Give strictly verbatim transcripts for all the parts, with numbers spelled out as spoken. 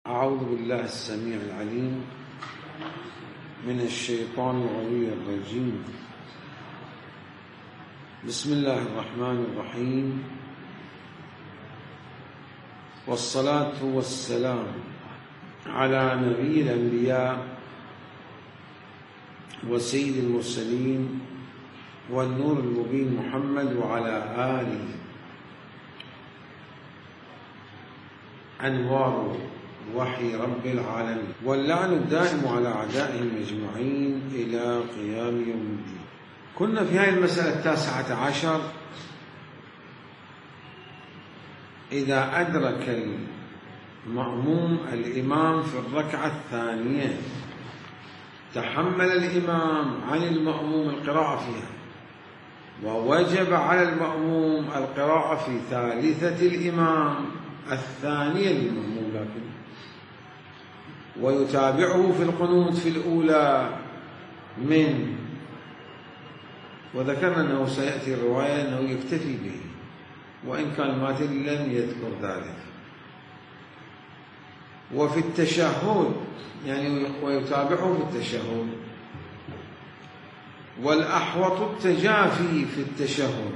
أعوذ بالله السميع العليم من الشيطان الغوي الرجيم. بسم الله الرحمن الرحيم، والصلاة والسلام على نبي الأنبياء وسيد المرسلين والنور المبين محمد وعلى آله أنوار وحي رب العالمين، واللعن الدائم على أعدائهم أجمعين إلى قيام يوم الدين. كنا في هذه المسألة التاسعة عشر: إذا أدرك المأموم الإمام في الركعة الثانية تحمل الإمام عن المأموم القراءة فيها، ووجب على المأموم القراءة في ثالثة الإمام الثانية للمأموم، لكن ويتابعه في القنوت في الأولى من، وذكرنا أنه سيأتي الرواية أنه يكتفي به وإن كان الماتن لم يذكر ذلك. وفي التشهد يعني ويتابعه في التشهد، والأحوط التجافي في التشهد،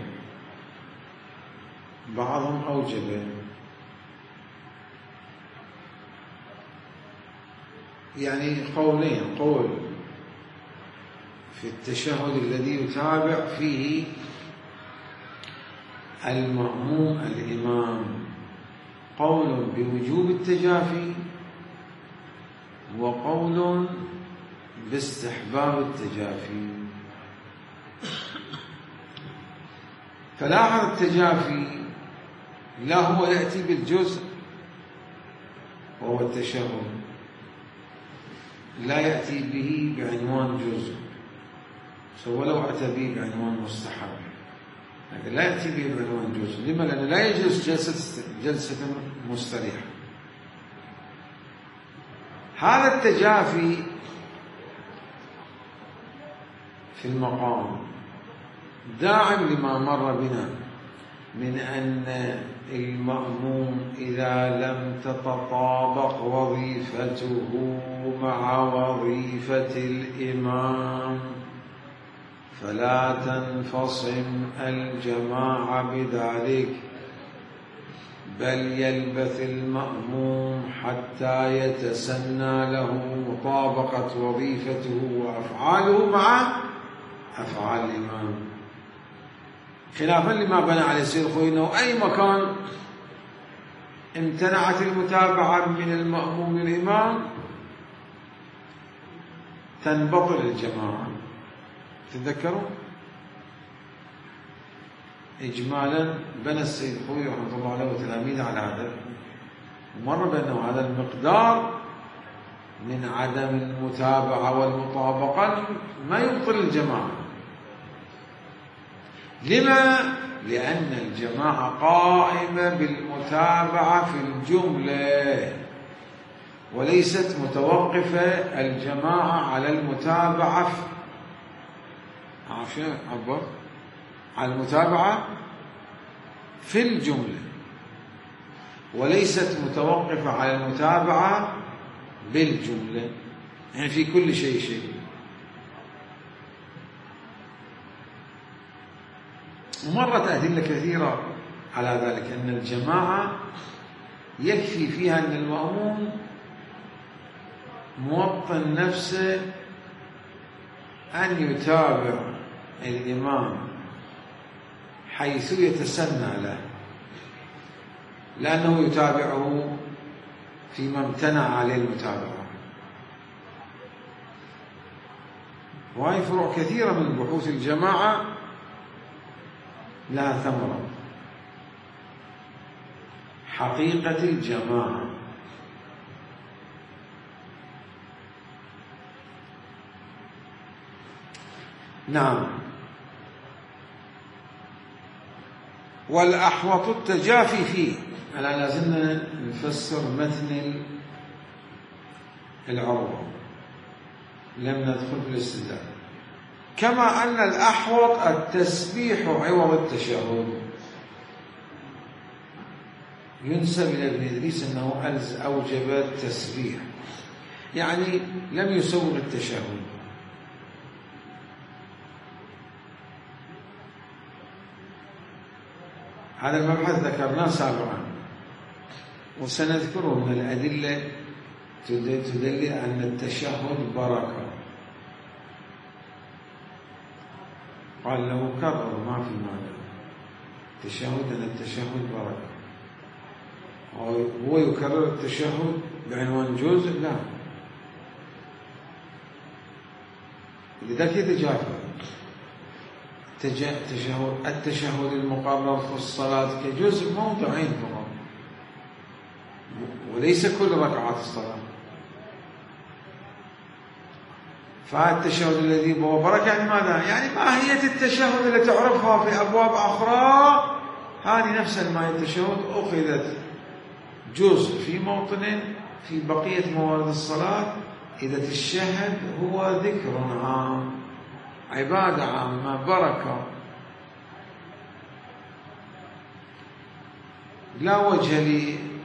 بعضهم أوجبه، يعني قولين: قول في التشهد الذي يتابع فيه المأموم الإمام قول بوجوب التجافي، وقول باستحباب التجافي. فلاحظ التجافي لا هو يأتي بالجزء وهو التشهد، لا يأتي به بعنوان جزء، ولو أتى به بعنوان مستحب، لكن لا يأتي به بعنوان جزء. لما؟ لأنه لا يجلس جلسة, جلسة مستريحة. هذا التجافي في المقام داعم لما مر بنا من أن المأموم إذا لم تتطابق وظيفته مع وظيفة الإمام فلا تنفصم الجماعة بذلك، بل يلبث المأموم حتى يتسنى له مطابقة وظيفته وأفعاله مع أفعال الإمام، خلافا لما بنى عليه السيد الخوئي أنه أي مكان امتنعت المتابعة من المأموم للإمام تنبطل الجماعة. تتذكروا إجمالا بنى السيد الخوئي رحمه الله عليه وتلاميذه على هذا، ومر بأنه هذا المقدار من عدم المتابعة والمطابقة ما يبطل الجماعة. لما؟ لأن الجماعة قائمة بالمتابعة في الجملة، وليست متوقفة الجماعة على المتابعة في عشان عبر على المتابعة في الجملة، وليست متوقفة على المتابعة بالجملة، يعني في كل شيء شيء. ومرت أدلة كثيرة على ذلك، أن الجماعة يكفي فيها أن المأموم موطن نفسه أن يتابع الإمام حيث يتسنى له، لأنه يتابعه فيما امتنع عليه المتابعة. وهي فروع كثيرة من بحوث الجماعة لها ثمرة. حقيقة الجماعة، نعم. والأحوط التجافي فيه، ألا لازلنا نفسر متن العروة، لم ندخل في الاستدلال. كما أن الأحوط التسبيح عوض التشهد، ينسب إلى ابن إدريس أنه أوجب التسبيح، يعني لم يسوغ التشهد. هذا المبحث ذكرناه سابقا، وسنذكره من الأدلة تدل أن التشهد بركة. قال له كرر ما في معنى التشهد أن التشهد بركة، هو يكرر التشهد بعنوان جزء؟ لا، لذلك يتجافى التشهد التشهد المقرر في الصلاة كجزء موضعين فقط، وليس كل ركعات الصلاة. فالتشهد الذي هو بركة يعني ماذا؟ يعني ماهية التشهد التي تعرفها في أبواب أخرى، هذه نفس الماهية التشهد أخذت جزء في موطن في بقية موارد الصلاة. إذا التشهد هو ذكر عام، عبادة عامة، بركة، لا وجه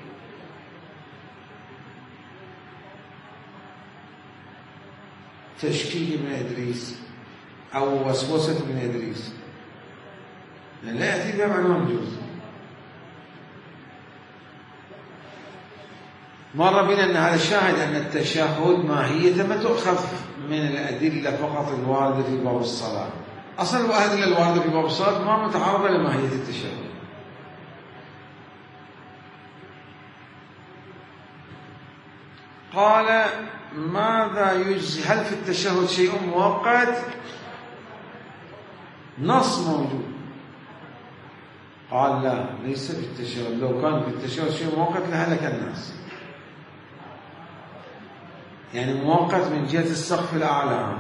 لتشكيك ابن إدريس أو وسوسة ابن إدريس، لأن لا يأتي بها معنى جزء. مر بنا أن هذا الشاهد أن التشهد ماهية ما تؤخذ من الأدلة فقط الواردة في باب الصلاة. أصل الأدلة الواردة في باب الصلاة ما متعارضة لماهية التشهد. قال ماذا يجزي؟ هل في التشهد شيء مؤقت؟ نص موجود. قال لا، ليس في التشهد. لو كان في التشهد شيء مؤقت لهلك الناس. يعني مؤقت من جهة السقف الأعلى،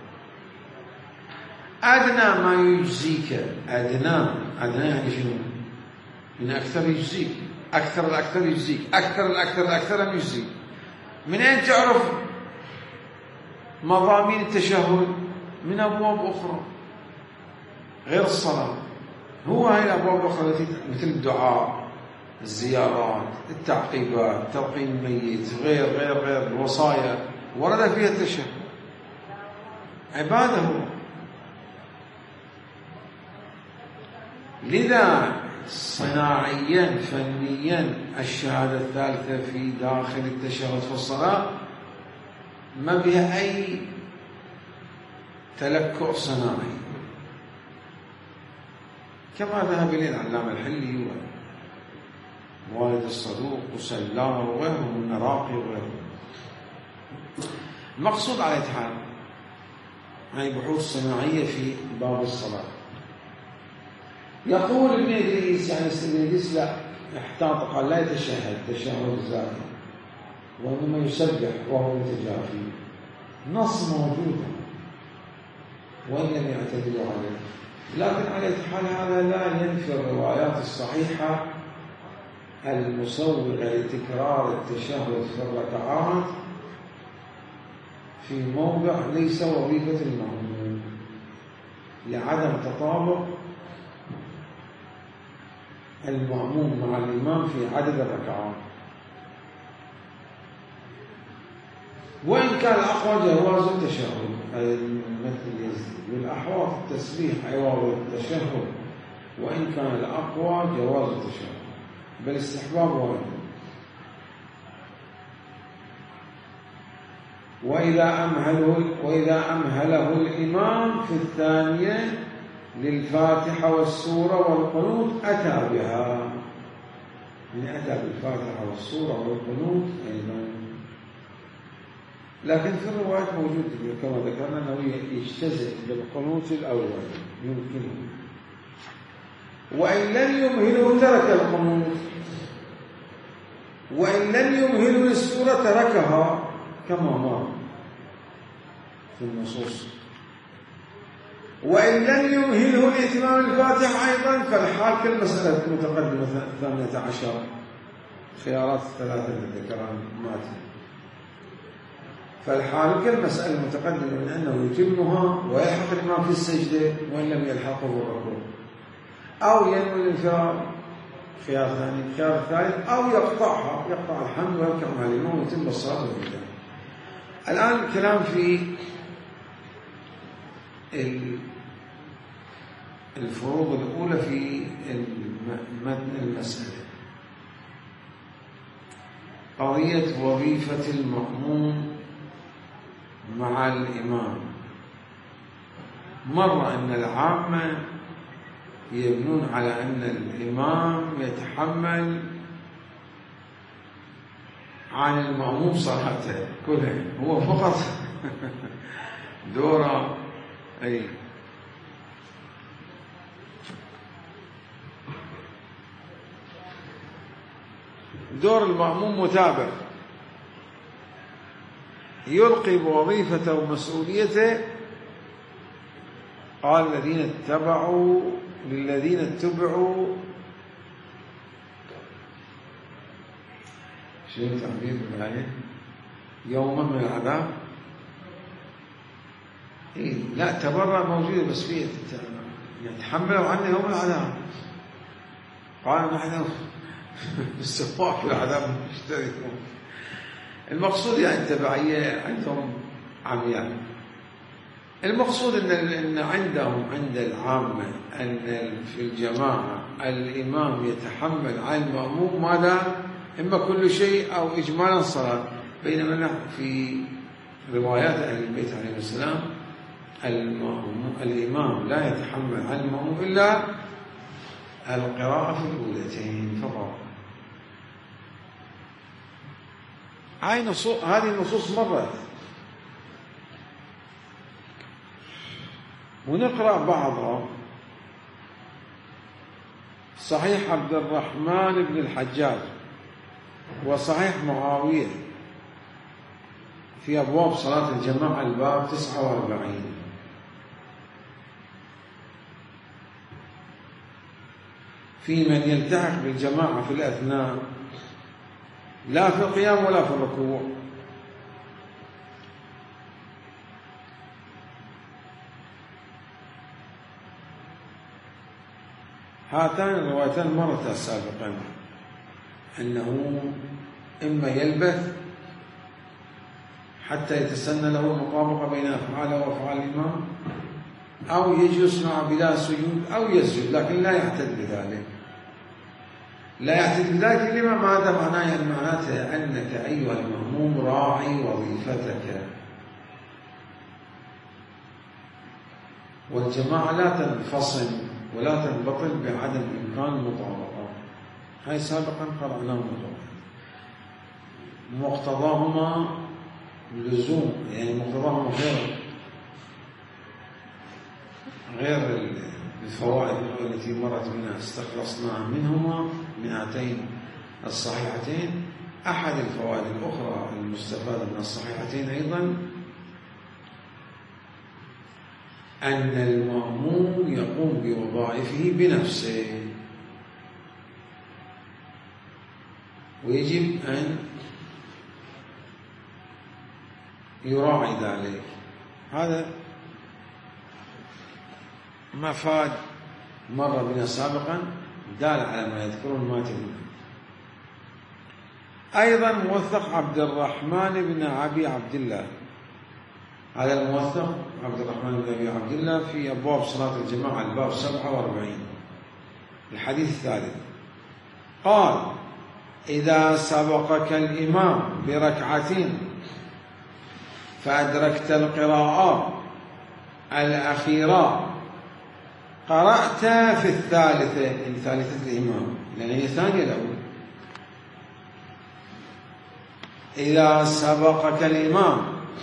أدنى ما يجزيك. أدنى أدنى يعني شنو؟ من أكثر يجزيك، أكثر الأكثر يجزيك، أكثر الأكثر الأكثر لم يجزيك. من أين تعرف مضامين التشهد؟ من أبواب أخرى غير الصلاة. هو هاي الأبواب الأخرى التي مثل الدعاء، الزيارات، التعقيبات، تلقين الميت، غير غير غير الوصايا، ورد فيها التشهد، عباده. لذا صناعيا فنيا الشهادة الثالثة في داخل التشهد في الصلاة ما بها أي تلكؤ صناعي، كما ذهب إليه العلامة الحلي ووالد الصدوق وسلام وغيرهم من العراقي وغيرهم. المقصود على الحال هي بحوث صناعية في باب الصلاة. يقول ابن إدريس، يعني ابن إدريس لا احتاط، قال لا يتشهد تشهد الزاكي وإنما يسبح وهو يتجافي. نص موجود وإن لم يعتدلوا عليه، لكن على الحال هذا لا ينفي الروايات الصحيحة المسوغة لتكرار التشهد في الركعات في موضع ليس وظيفة المأموم، لعدم تطابق المأموم مع الإمام في عدد الركعات. وإن كان الأقوى جواز التشهد، مثل يزيد والأحوط التسبيح عوض التشهد، وإن كان الأقوى جواز التشهد بل استحباب واحد. وإذا أمهله وإذا أمهله الإمام في الثانية للفاتحة والسورة والقنوت أتى بها، يعني أتى بالفاتحة والسورة والقنوت أيضا. لكن في الروايات موجود كما ذكرنا أنه يجتزئ بالقنوت الأول يمكنه، وإن لم يمهله ترك القنوت، وإن لم يمهله السورة تركها كما مر في النصوص. وإن لم يمهله الإتمام الفاتحة أيضا فالحال كالمسألة المتقدمة الثامنة عشر، خيارات الثلاثة التي ذكرها ماتي. فالحال كالمسألة المتقدمة من أنه يتمها ويلحق الإمام في السجدة وإن لم يلحقه الركوع، أو ينوي الانفراد خيار ثاني الخيار الثالث، أو يقطعها يقطع الحمد ويركع مع الإمام ويتم الصلاة ويبدأ. الآن الكلام في الفروض الأولى في متن المسألة. قضية وظيفة المأموم مع الإمام. مر أن العامة يبنون على أن الإمام يتحمل عن المأموم صلاته كلها، هو فقط دوره. أي دور المأموم متابع، يلقي بوظيفته ومسؤوليته. قال الذين اتبعوا للذين اتبعوا، شيء تعبير بالآية يوما من العذاب. إيه لا تبرأ موجودة بس فيه يتحملوا عنه يوم العذاب. قال نحن بالسواء في العذاب مشتركون. المقصود يعني التبعية عندهم عمياء. المقصود إن إن عندهم عند العامة أن في الجماعة الإمام يتحمل عن المأموم ماذا؟ إما كل شيء أو إجمالا صلاة. بينما نحن في روايات أهل البيت عليه السلام الإمام لا يتحمل عن المأموم إلا القراءة في الأولتين فقط. هذه النصوص مرت، ونقرأ بعضها. صحيح عبد الرحمن بن الحجاج وصحيح معاوية في أبواب صلاة الجماعة الباب تسعة وأربعين. في من يلتحق بالجماعة في الأثناء لا في القيام ولا في الركوع. هاتان الروايتان مرتا سابقا، أنه إما يلبث حتى يتسنى له المطابقة بين أفعاله وأفعال الإمام، أو يجلس مع بلا سجود أو يسجد، لكن لا يعتد بذلك. لا يعتد بذلك لما ماذا معناه؟ يعني معناته أنك أيها المأموم راعي وظيفتك، والجماعة لا تنفصل ولا تنبطل بعدم إمكان المطابقة. هاي سابقا قرأناه مرة. مقتضاهما لزوم، يعني مقتضاهما غير غير الفوائد التي مرت بنا استخلصنا منهما من هاتين الصحيحتين. أحد الفوائد الأخرى المستفادة من الصحيحتين أيضا أن المأموم يقوم بوظائفه بنفسه، ويجب أن يراعي ذلك. هذا مفاد مر بنا سابقا دال على ما يذكرون ما تبنى. أيضا موثق عبد الرحمن بن أبي عبد الله. هذا الموثق عبد الرحمن بن أبي عبد الله في أبواب صلاة الجماعة الباب سبعة وأربعين، الحديث الثالث. قال: إذا سبقك الإمام بركعتين فأدركت القراءة الأخيرة قرأت في الثالثة، الثالثة الإمام لأن هي ثانية الأولى. إذا سبقك الإمام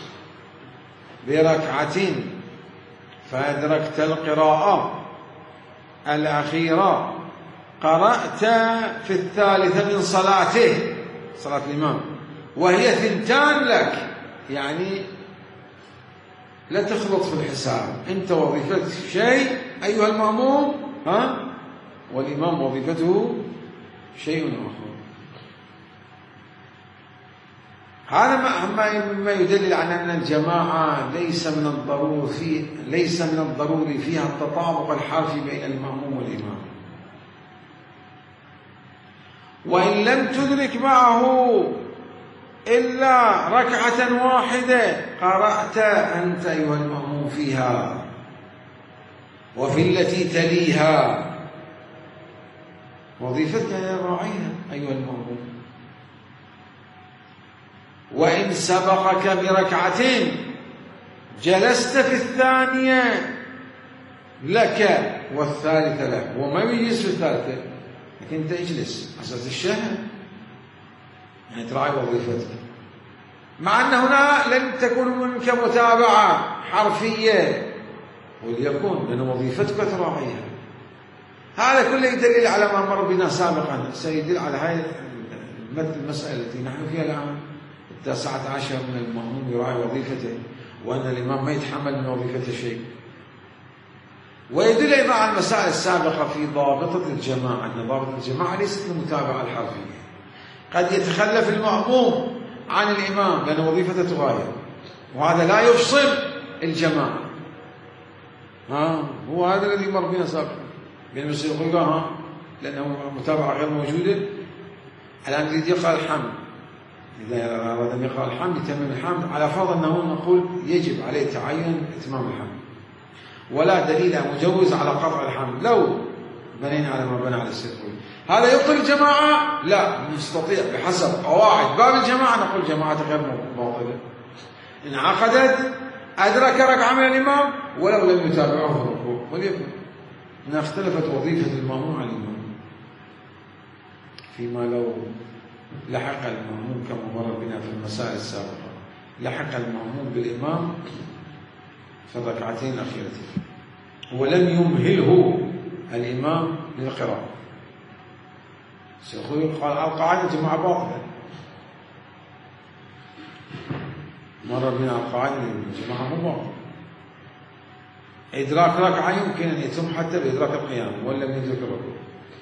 بركعتين فأدركت القراءة الأخيرة قرأت في الثالثة من صلاته، صلاة الإمام، وهي ثنتان لك، يعني لا تخلط في الحساب. أنت وظيفتك شيء أيها المأموم، ها، والإمام وظيفته شيء آخر. هذا ما يدلل على أن الجماعة ليس من الضروري فيه ليس من الضروري فيها التطابق الحرفي بين المأموم والإمام. وإن لم تدرك معه إلا ركعة واحدة قرأت أنت أيها المأموم فيها وفي التي تليها، وظيفتك يا راعيها أيها المأموم. وإن سبقك بركعتين جلست في الثانية لك والثالثة له، هو ما بيجلس في الثالثة لكن أنت اجلس أساس الشهر، يعني تراعي وظيفتك، مع أن هنا لن تكون منك متابعة حرفية وليكن لأن وظيفتك تراعيها. هذا كله دليل على ما مر بنا سابقا، سيدل على هذه المسألة التي نحن فيها الآن. التاسعة عشر من المأموم يراعي وظيفته، وأن الإمام ما يتحمل من وظيفته شيء. ويدل أيضا على المسائل السابقة في ضابطة الجماعة، أن ضابطة الجماعة ليست المتابعة الحرفية. قد يتخلف المأموم عن الإمام لأن وظيفته تغاير، وهذا لا يفصل الجماعة. ها هو هذا الذي مر بنا سابقا، بين بس يقول ها لأنه متابعة غير موجودة. الآن يريد يقرأ الحمد، إذا أراد أن يقرأ الحمد يتمم الحمد، على فرض أنه نقول يجب عليه تعين إتمام الحمد، ولا دليل مجوز على قطع الحمد لو بنينا على ما بنى على السيقوي. هذا يبطل الجماعة؟ لا، نستطيع بحسب قواعد باب الجماعة نقول جماعة غير باطلة. إن عقدت أدرك ركعة من الإمام ولو لم يتابعه في الركوع، وليكن إن اختلفت وظيفة المأموم عن الإمام، فيما لو لحق المأموم كما مر بنا في المسائل السابقة، لحق المأموم بالإمام في الركعتين الأخيرتين ولم يمهله الإمام للقراءة، سيقول قال القاعدة جماعة باطلة. مر بنا القاعدة جماعة مو باطلة. إدراك ركعة يمكن أن يتم حتى بإدراك القيام ولا من يدرك الركوع.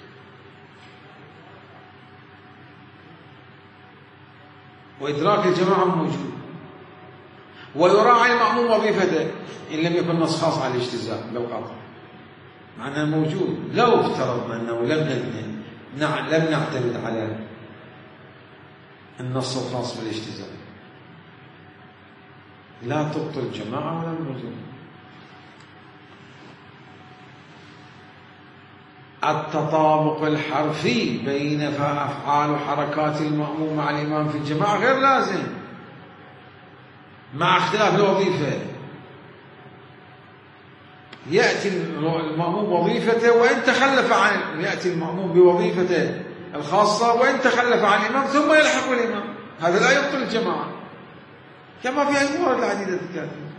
وإدراك الجماعة موجود، ويراعي المأموم وظيفته إن لم يكن نص خاص على الاجتزاء بالقطع، مع أنه موجود. لو افترضنا أنه لم نبني لم نعتمد على النص الخاص بالاجتزاء لا تبطل الجماعة ولا الموجود. التطابق الحرفي بين أفعال وحركات المأموم مع الإمام في الجماعة غير لازم مع اختلاف الوظيفة. يأتي المأموم وظيفته وإن تخلف عن يأتي المأموم بوظيفته الخاصة وإن تخلف عن الإمام ثم يلحق الإمام، هذا لا يبطل الجماعة كما في الموارد العديدة الكافية.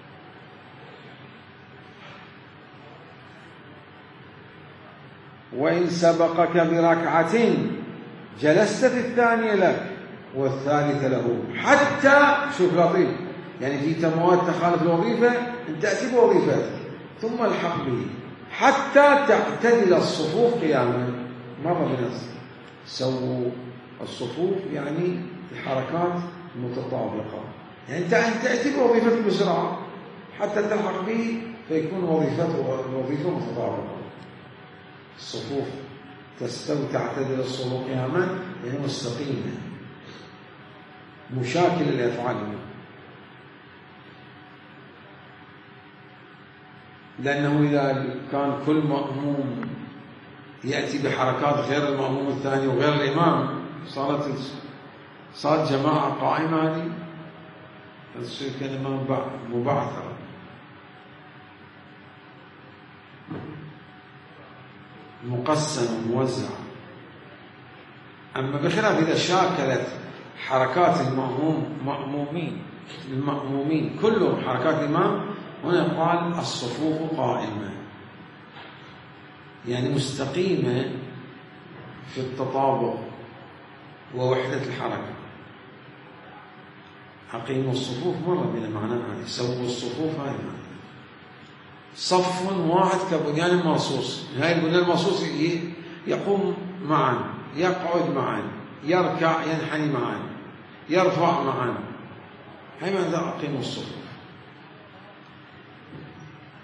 وإن سبقك بركعتين جلست في الثانية لك والثالثة له، حتى شوف لطيف، يعني في تموات تخالف الوظيفة أن تأتي بوظيفتك ثم الحق به حتى تعتدل الصفوف قياما. مرة بنفس سووا الصفوف يعني الحركات متطابقة، يعني أنت تأتي بوظيفتك بسرعة حتى تلحق به فيكون وظيفته الوظيفة متطابقة. الصفوف تستوي تعتدل الصفوف قياما يعني مستقيمة مشاكلة لأفعالنا، لأنه إذا كان كل مأموم يأتي بحركات غير المأموم الثاني وغير الإمام صارت صارت جماعة قائمة، هذه تصير كلمة مبعثرة. مقسم موزع. أما بخلاف إذا شاكلت حركات المأموم مأمومين المأمومين كلهم حركات الإمام، هنا قال الصفوف قائمة يعني مستقيمة في التطابق ووحدة الحركة. أقيموا الصفوف مرة من معناها سووا الصفوف، هاي معنى صف واحد كبنيان مرصوص. هاي البنيان المرصوص يقوم معا، يقعد معا، يركع ينحني معا، يرفع معا، هاي معنى أقيموا الصفوف.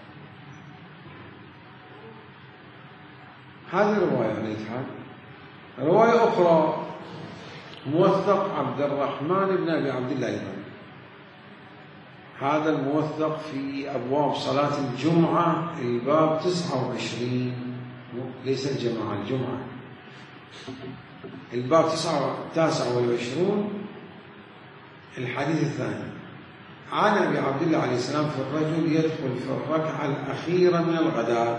هذه الرواية على الإتحاد رواية أخرى موثق عبد الرحمن بن أبي عبد الله أيضا، هذا الموثق في أبواب صلاة الجمعة الباب تسعة وعشرين، ليس الجماعة، الجمعة الباب تسعة وعشرون الحديث الثاني. عن أبي عبد الله عليه السلام في الرجل يدخل في الركعة الأخيرة من الغداة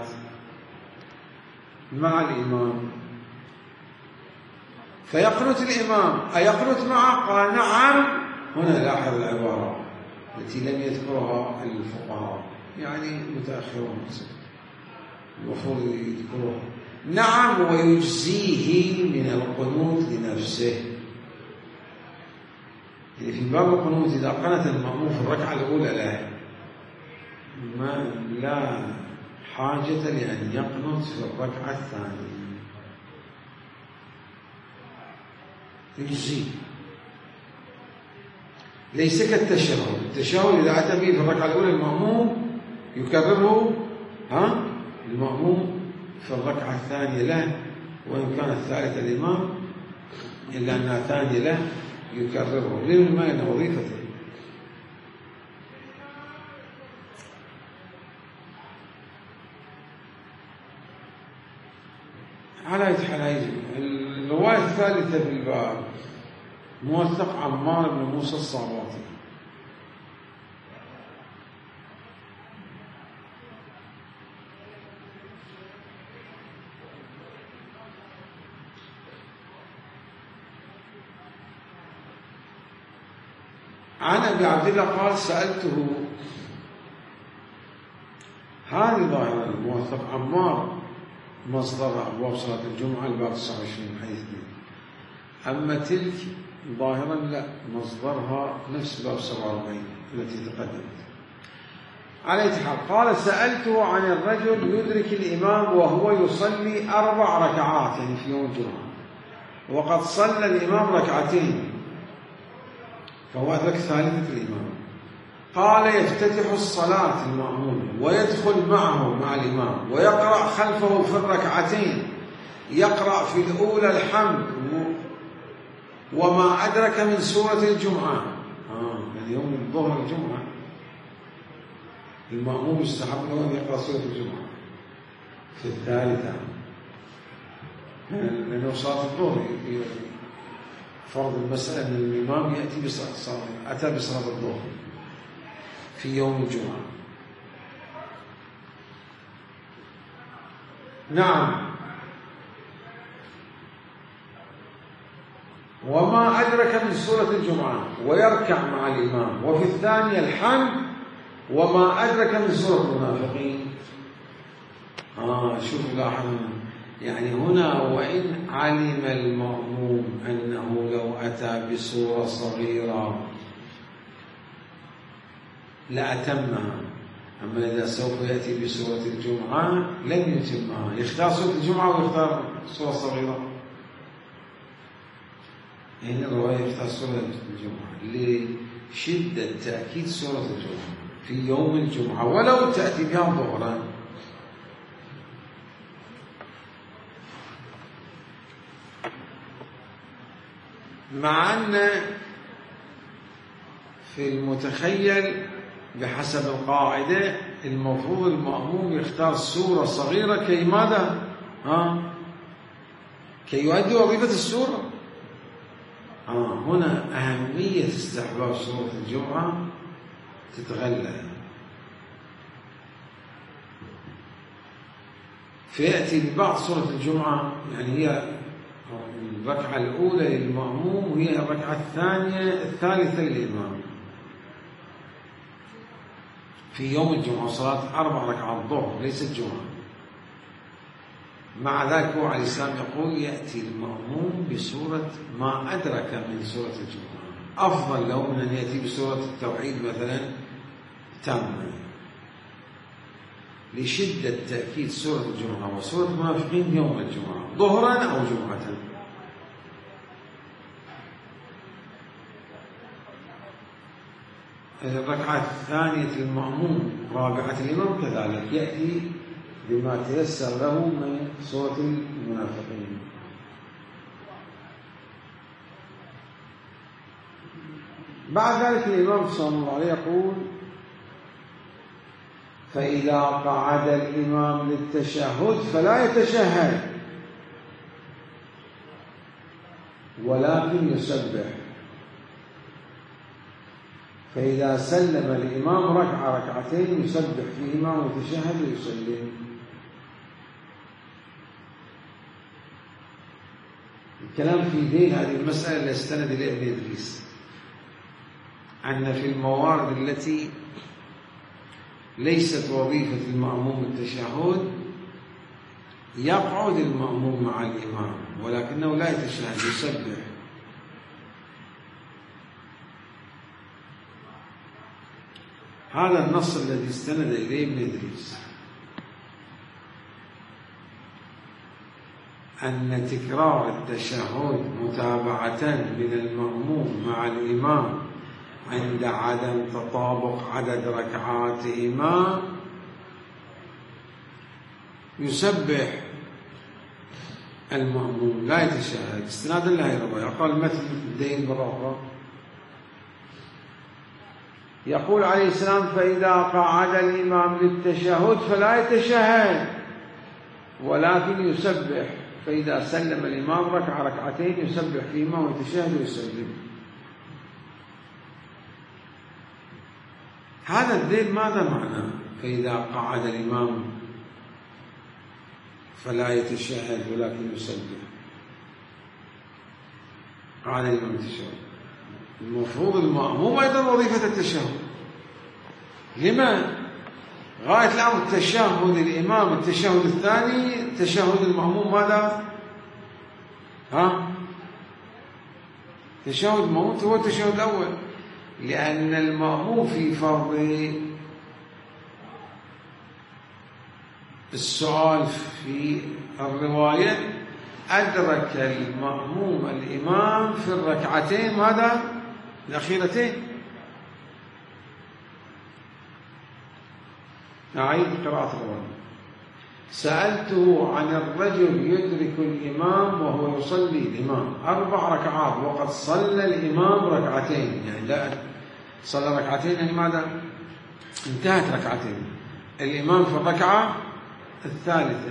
مع الإمام فيقنت الإمام أيقنت معه؟ قال نعم. هنا لاحظ العبارة التي لم يذكرها الفقهاء، يعني متأخرون المفروض يذكروها. نعم، ويجزيه من القنوت لنفسه. يعني في باب القنوت إذا قنت المأموم في الركعة الأولى له ما لا حاجة لأن يقنت في الركعة الثانية، يجزيه، ليس كالتشهد. التشهد إذا أتى به في الركعة الأولى المأموم يكرره ها المأموم في الركعة الثانية له، وإن كان الثالثة الإمام إلا أنها ثانية له يكرره لما أن وظيفته. على حال الرواية الثالثة بالباب موثق عمار بن موسى الصعباطي. عن أبي عبد الله قال سألته، هذه ظاهرة الموثق عمار مصدر أبواب صلاة الجمعة الباب تسعة وعشرين حديث اثنين، أما تلك ظاهرا لا، مصدرها نفس باب سبعة وأربعين التي تقدمت. على حال قال سألته عن الرجل يدرك الإمام وهو يصلي أربع ركعات، يعني في يوم الجمعة، وقد صلى الإمام ركعتين فهو أدرك ثالثة الإمام. قال يفتتح الصلاة المأموم ويدخل معه مع الإمام ويقرأ خلفه في الركعتين، يقرأ في الأولى الحمد وما أدرك من سورة الجمعة. آه يعني يوم الظهر الجمعة المأموم يستحب له أن يقرأ سورة الجمعة في الثالثة، لأنه صلاة الظهر فرض المسألة أن الإمام يأتي بصلاة أتى بصلاة الظهر في يوم الجمعة. نعم، وما أدرك من سورة الجمعة ويركع مع الإمام، وفي الثانية الحمد وما أدرك من سورة المنافقين. آه شوف لاحظوا، يعني هنا وإن علم المأموم أنه لو أتى بسورة صغيرة لأتمها، أما إذا سوف يأتي بسورة الجمعة لن يتمها، يختار سورة الجمعة ويختار سورة صغيرة. هنا الرواية يختار سورة الجمعة لشدة تأكيد سورة الجمعة في يوم الجمعة ولو تأتي بها ظهرا. مع أن في المتخيل بحسب القاعدة المفروض المأموم يختار سورة صغيرة كي ماذا؟ ها؟ كي يؤدي وظيفة السورة. آه هنا أهمية استحباب سورة الجمعة تتغلى، فيأتي ببعض سورة الجمعة، يعني هي الركعة الأولى للمأموم وهي الركعة الثانية الثالثة للإمام في يوم الجمعة، صلاة أربع ركعات ظهر ليست جمعة. مع ذلك هو عليه السلام يقول يأتي المأموم بسورة ما أدرك من سورة الجمعة، أفضل له من أن يأتي بسورة التوحيد مثلا تامة، لشدة تأكيد سورة الجمعة وسورة المنافقين يوم الجمعة ظهرا أو جمعة. الركعة الثانية المأموم رابعة الإمام كذلك يأتي بما تيسر له من سورة المنافقين. بعد ذلك الإمام صلى الله عليه يقول: فإذا قعد الإمام للتشهد فلا يتشهد ولكن يسبح، فإذا سلم الإمام ركعة ركعتين يسبح فيهما ويتشهد ويسلم. الكلام في ذيل هذه المسألة اللي استند إليها ابن إدريس، أن في الموارد التي ليست وظيفة المأموم التشهد يقعد المأموم مع الإمام ولكنه لا يتشهد، يسبح. هذا النص الذي استند إليه ابن إدريس، أن تكرار التشهد متابعة من المأموم مع الإمام عند عدم تطابق عدد ركعاتهما يسبح المأموم لا يتشهد استنادا لهذه الرواية. قال مثل الدين بالرغبة، يقول عليه السلام: فإذا قعد الإمام للتشهد فلا يتشهد ولكن يسبح، فإذا سلم الإمام ركعة ركعتين يسبح فيهما ويتشهد ويسلم. هذا الذيل ماذا معناه؟ فإذا قعد الإمام فلا يتشهد ولكن يسبح. قعد الإمام التشهد، المفروض المأموم أيضا وظيفة التشهد. لما؟ غاية الأمر تشهد الإمام التشهد الثاني، تشهد المأموم ماذا؟ ها؟ تشهد المأموم هو التشهد الأول، لأن المأموم في فرض السؤال في الرواية أدرك المأموم الإمام في الركعتين ماذا؟ الأخيرتين. نعيد قراءة الرواية: سألته عن الرجل يدرك الإمام وهو يصلي الإمام أربع ركعات وقد صلى الإمام ركعتين، يعني لا صلى ركعتين يعني ماذا؟ انتهت ركعتين، الإمام في الركعة الثالثة.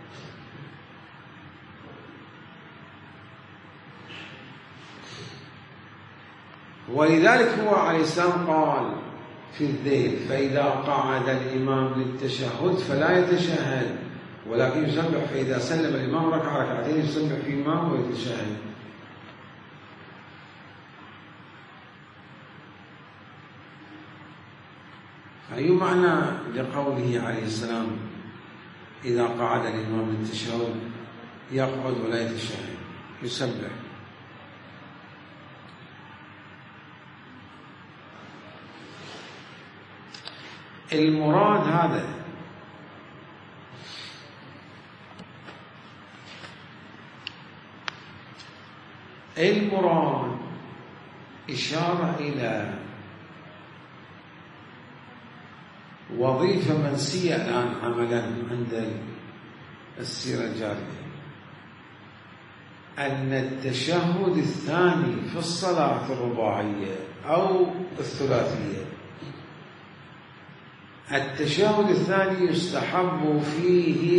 ولذلك هو عليه السلام قال في الذيل: فإذا قعد الإمام للتشهد فلا يتشهد ولكن يسبح، فإذا سلم الإمام ركعة ركعتين يسبح فيهما ويتشهد. أي معنى لقوله عليه السلام: إذا قعد الإمام للتشهد يقعد ولا يتشهد يسبح؟ المراد هذا المراد إشارة إلى وظيفة منسية الآن عملا عند السيرة الجارية، أن التشهد الثاني في الصلاة الرباعية أو الثلاثية، التشهد الثاني يستحب فيه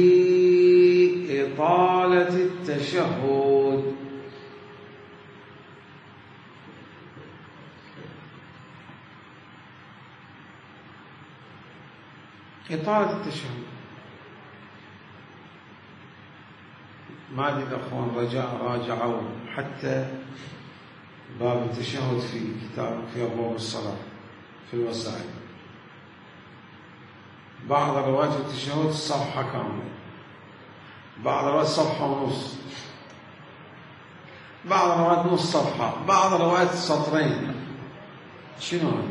إطالة التشهد، إطالة التشهد. ما أدري الأخوان رجع راجعوا حتى باب التشهد في كتاب في أبواب الصلاة في الوسائل، بعض روايات التشهد صفحة كاملة، بعض روايات صفحة ونص، بعض روايات نص صفحة، بعض روايات سطرين. شنو هذا؟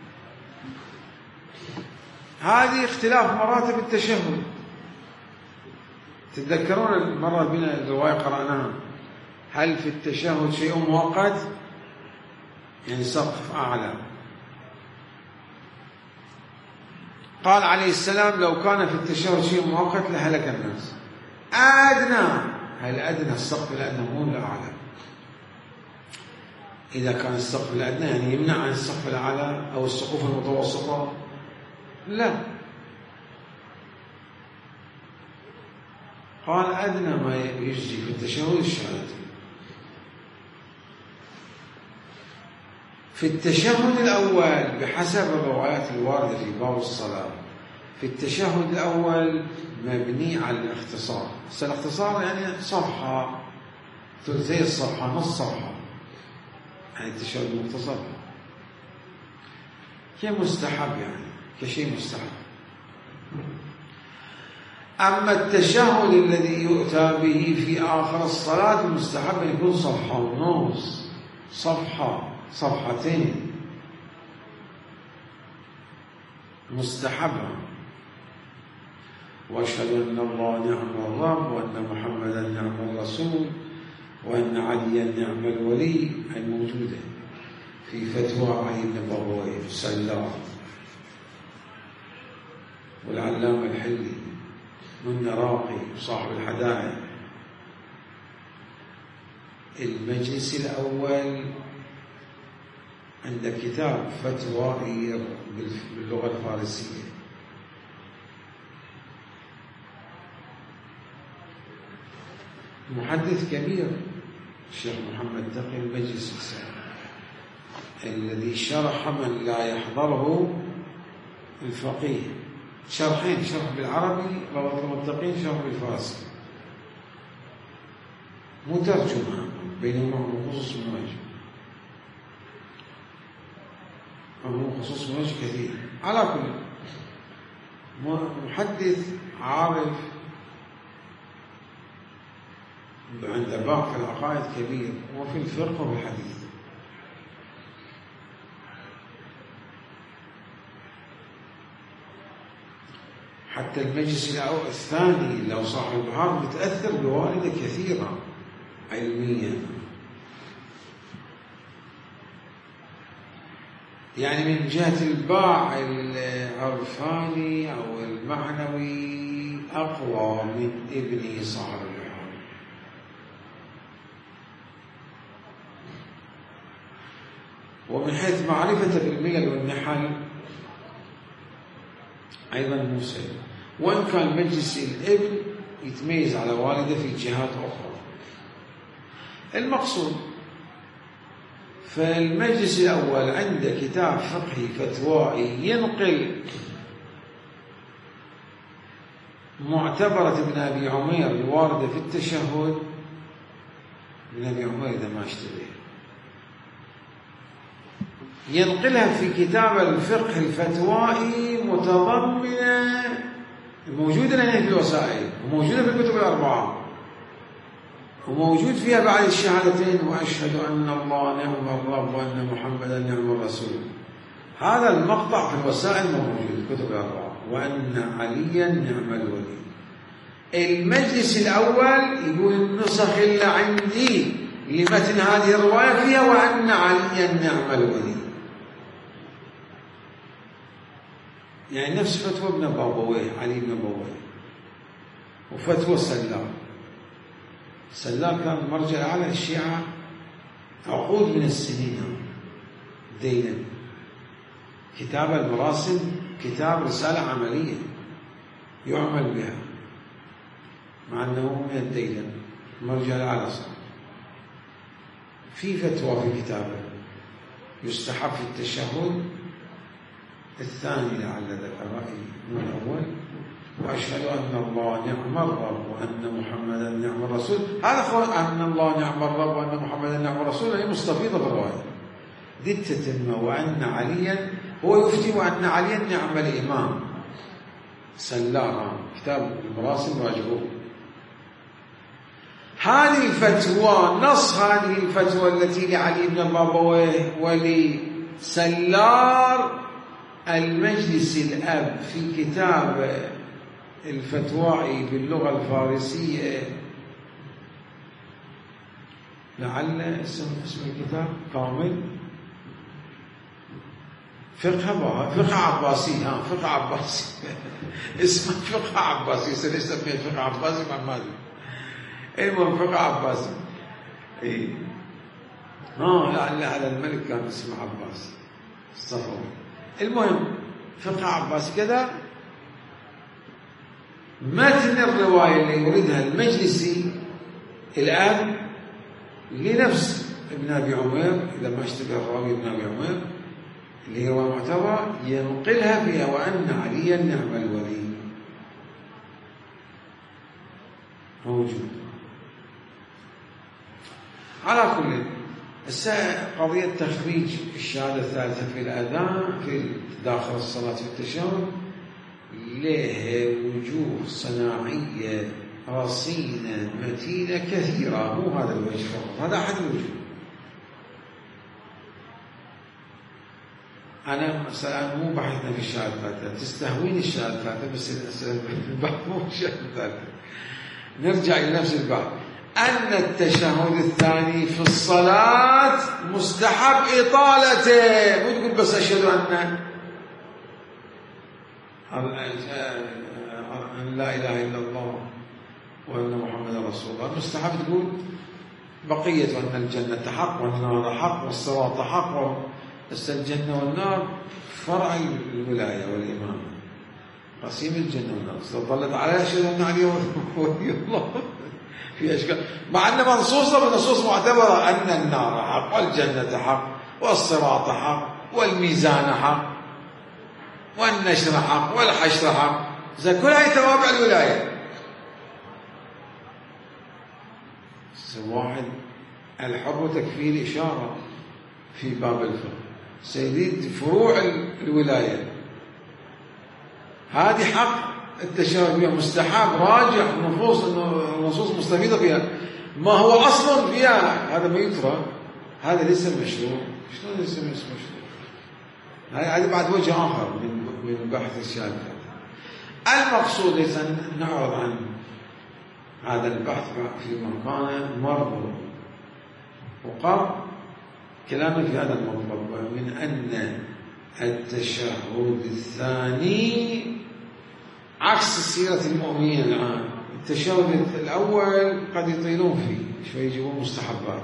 هذه اختلاف مراتب التشهد. تتذكرون المرة بنا الرواية قرأناها: هل في التشهد شيء مؤقت؟ يعني سقف أعلى. قال عليه السلام: لو كان في التشهد شيء مؤقت لهلك الناس. أدنى، هل أدنى السقف الأدنى مو الأعلى. إذا كان السقف الأدنى يعني يمنع عن السقف الأعلى أو السقوف المتوسطة؟ لا، قال أدنى ما يجزي في التشهد الشهادتين. في التشهد الأول بحسب الروايات الواردة في باب الصلاة، في التشهد الأول مبني على الاختصار. الاختصار يعني صفحة، ثلثي الصفحة، نص صفحة، يعني التشهد المختصر كمستحب، يعني كشيء مستحب. أما التشهد الذي يؤتى به في آخر الصلاة المستحب أن يكون صفحة ونص، صفحة، صفحتين، مستحبة. وأشهد أن الله نعم الرب وأن محمدا نعم الرسول وأن عليا نعم الولي، الموجودة في فتوى علي بن بابويه سلام والعلامة الحلي والنراقي وصاحب الحدائق. المجلس الأول عند كتاب فتوى باللغة الفارسية، محدث كبير الشيخ محمد تقي المجلس السابق الذي شرح من لا يحضره الفقيه شرحين، شرح بالعربي روضة المتقين، شرح بالفارسي، مترجمة بينهما خصوص من وجه، أو خصوص من وجه كثير. على كل محدث عارف عند باب في العقائد كبير، وفي الفقه والحديث. حتى المجلس الثاني لو صاحب البحار متأثر بوالده كثيرة علميا، يعني من جهة الباع العرفاني أو المعنوي أقوى من ابنه صاحب البحار. ومن حيث معرفة بالملل والنحل أيضا موسى، وإن كان مجلس الابن يتميز على والده في جهات أخرى. المقصود فالمجلس الأول عند كتاب فقهي فتوائي ينقل معتبرة ابن أبي عمير الواردة في التشهد، ابن أبي عمير إذا ما اشتبه، ينقلها في كتاب الفقه الفتوائي متضمنة موجودة لنا في الوسائل، وموجودة في الكتب الأربعة، وموجود فيها بعد الشهادتين وأشهد أن الله نعم الرب وأن محمدا نعم الرسول. هذا المقطع في الوسائل موجود في الكتب الأربعة، وأن عليا نعم الولي. المجلس الأول يقول النسخ اللي عندي لمتن هذه الرواية فيها وأن عليا نعم الولي، يعني نفس فتوى ابن بابويه، علي بن بابويه، وفتوى سلام. سلام كان مرجع على الشيعة عقود من السنين دينا. كتاب المراسم كتاب رسالة عملية يعمل بها، مع أنه من الديلم مرجع على صار. في فتوى في كتابه يستحب في التشهد الثاني لعل ذكر رأيي من الأول، وأشهد أن الله نعم الرب وأن محمدا نعم الرسول. هذا هو أن الله نعم الرب وأن محمدا نعم الرسول، هي مستفيضة في الرواية دي تتم. وأن عليا هو يفتي وأن عليا نعم الإمام. سلام كتاب المراسم راجعوه. هذه الفتوى نص هذه الفتوى التي لعلي بن بابويه ولسلار المجلس الأب في كتاب الفتوائي باللغة الفارسية، لعل اسم اسم الكتاب كامل فقه فقه عباسي. ها فقه عباسي اسمه فقه عباسي، سنسميه فقه عباسي مع ماذا؟ المهم فقه عباسي. إيه اه يعني هذا الملك كان اسمه عباس الصفوي. المهم فقه عباس كذا. متن الرواية اللي يريدها المجلسي الآن لنفس ابن أبي عمير، إذا ما اشتبه الراوي ابن أبي عمير اللي هو معتبر، ينقلها فيها وأن عليا نعم الولي موجود. على كل قضية تخريج الشهادة الثالثة في الأذان في داخل الصلاة في التشهد له وجوه صناعية رصينة متينة كثيرة، مو هذا الوجه فقط، هذا أحد الوجوه. أنا مثلا مو بحثنا في الشهادة الثالثة، تستهويني الشهادة الثالثة بس البحث مو الشهادة الثالثة. نرجع إلى نفس البحث. أن التشهد الثاني في الصلاة مستحب إطالته، مو تقول بس أشهد أن أن لا إله إلا الله وأن محمد رسول الله، مستحب تقول بقية أن الجنة حق والنار حق والصراط حق، بس الجنة والنار فرع الولاية والإمامة، قسيم الجنة والنار. لو ظلت على أشهد أن علي ولي الله في أشكال، مع أن منصوصة بنصوص معتبرة أن النار حق والجنة حق والصراط حق والميزان حق والنشر حق والحشر حق، إذا كل هاي توابع الولاية. واحد الحر تكفير إشارة في باب الفقه، سيدي فروع الولاية هذه حق التشهد بها مستحب راجع نصوص نصوص مستفيدة فيها، ما هو أصلا فيها هذا ما يترك، هذا ليس مشروع. شلون ليس مشروع؟ هذا بعد وجه آخر من من بحث الشهادة. المقصود ليس نعرض عن هذا البحث في مكان مرض وقام كلامي في هذا المطلب، من أن التشهد الثاني عكس سيرة المؤمنين الآن. التشهد الأول قد يطيلون فيه شوي، يجيبون مستحبات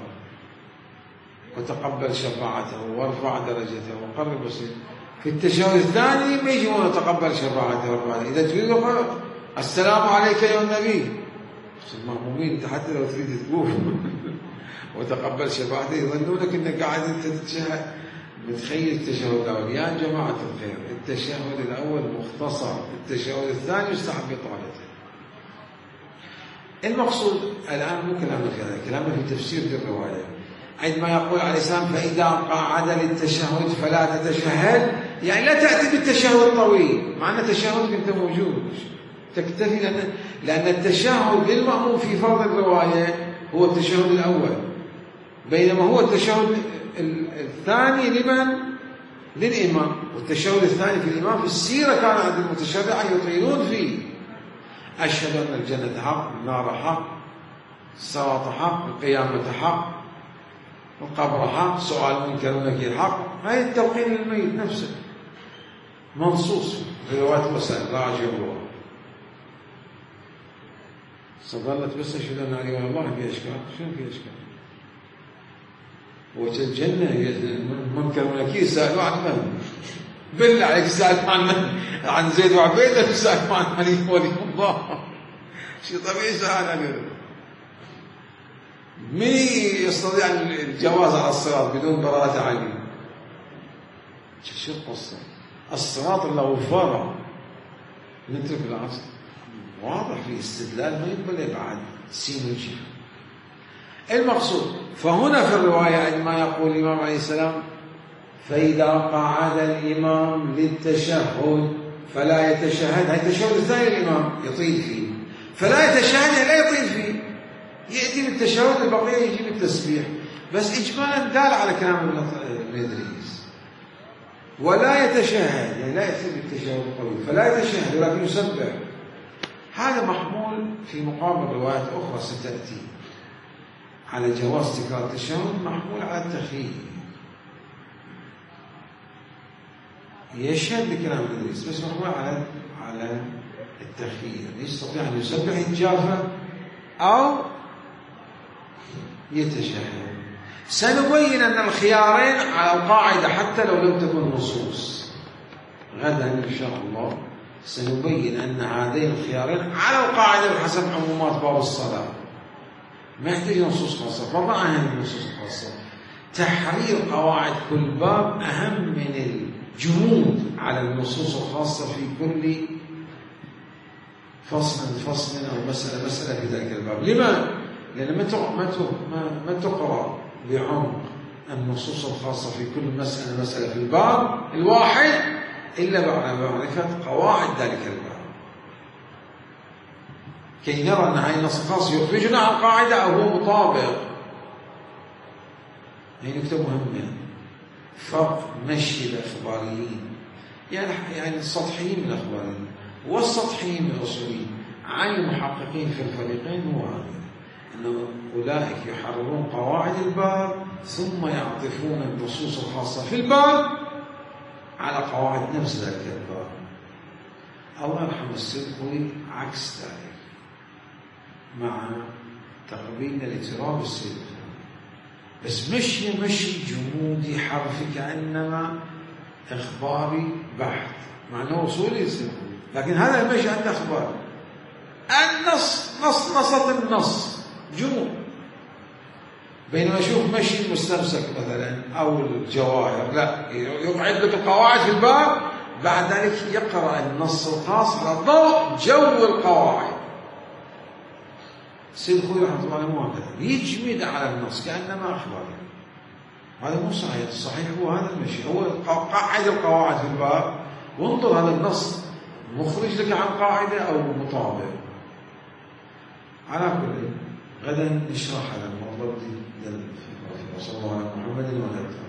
وتقبل شفاعته وارفع درجته وقرب بصير. في التشهد الثاني ما يجيبون تقبل شفاعته وارفع درجته. إذا تريد السلام عليك يا النبي، المأمومين انت حتى لو تريد تقول وتقبل شفاعته يظنونك انك قاعد انت تتشهد متخيل التشهد الاول. يا جماعه الخير، التشهد الاول مختصر، التشهد الثاني يستحب اطالته. المقصود الان مو كلامنا في هذا، كلامنا في تفسير الروايه. عندما يقول عليه السلام فاذا قعد للتشهد فلا تتشهد، يعني لا تاتي بالتشهد الطويل، مع ان التشهد انت موجود تكتفي، لأن, لأن التشهد للمأموم في فرض الرواية هو التشهد الأول، بينما هو التشهد الثاني لمن؟ للإمام. والتشهد الثاني في الإمام في السيرة كان عند المتشرعة يطيلون فيه. أشهد أن الجنة حق، النار حق، الصراط حق، القيامة حق، القبر حق، سؤال منكر ونكير حق. هاي التوقيت للميت نفسه منصوص في رواية مسائل راجع الله. صدلت بس أشهد أن علي والله في أشكال. شنو في أشكال؟ وجه الجنة منكر ونكير سألوا عن من؟ بالله عليك سألوا عن من؟ عن زيد وعبيدة، سألوا عن علي ولي الله. شيء طبيعي سأل عليه. من يستطيع الجواز على الصراط بدون براءة علي؟ شو القصة؟ الصراط له فرع، نترك العصر واضح في استدلال ما يقبل يبعد سين وجيم. المقصود فهنا في الرواية عندما يقول الإمام عليه السلام فإذا قعد الإمام للتشهد فلا يتشهد، هذا التشهد الثاني الإمام يطيل فيه، فلا يتشهد لا يطيل فيه، يأتي بالتشهد البقية يجي بالتسبيح، بس إجمالا دال على كلام ابن إدريس. ولا يتشهد يعني لا يأتي بالتشهد الطويل، فلا يتشهد ولكن يسبح. هذا محمول في مقابل روايات أخرى ستأتي على جواز تكرار التشهد، محمول على التخيير. يشهد بكلام ابن إدريس بس محمول على على التخيير، يستطيع أن يسبح يتجافى أو يتشهد. سنبين أن الخيارين على القاعدة حتى لو لم تكن نصوص. غدا إن شاء الله سنبين أن هذين الخيارين على القاعدة بحسب عمومات باب الصلاة، ما يحتاج نصوص خاصة. فما أهم النصوص الخاصة؟ تحرير قواعد كل باب أهم من الجمود على النصوص الخاصة في كل فصل فصل أو مسألة مسألة في ذلك الباب. لما؟ لأن ما تقرأ بعمق النصوص الخاصة في كل مسألة مسألة في الباب الواحد إلا بعد معرفة قواعد ذلك الباب، كي نرى أن هذا النص الخاص يخرجنا عن قاعدة أو هو مطابق. هي نكتة مهمة. فرق مشي الأخباريين يعني يعني السطحيين من الأخباريين والسطحيين من الأصوليين عن المحققين في الفريقين هو هذا، أن أولئك يحررون قواعد الباب ثم يعطفون النصوص الخاصة في الباب على قواعد نفس ذلك الباب. الله يرحم السلفوي عكس ذلك، مع تقبيلنا لاعتراف السلفوي، بس مشي مشي جمودي حرفي كأنما إخباري بحت، مع أنه أصولي السلفوي، لكن هذا المشي عنده أخبار. النص نص نصت النص جمود، بينما أشوف مشي المستمسك مثلا أو الجواهر لا يقعد لك القواعد في الباب، بعد ذلك يقرأ النص الخاص على ضوء جو القواعد. السيد خوي رحمه الله عليه مو هكذا، يجمد على النص كأنما أخبار. هذا مو صحيح. الصحيح هو هذا المشي، هو قاعد القواعد في الباب وانظر هذا النص مخرج لك عن قاعدة أو مطابق. على كل غدا نشرح هذا الموضوع. صلى الله على محمد وعلى آله.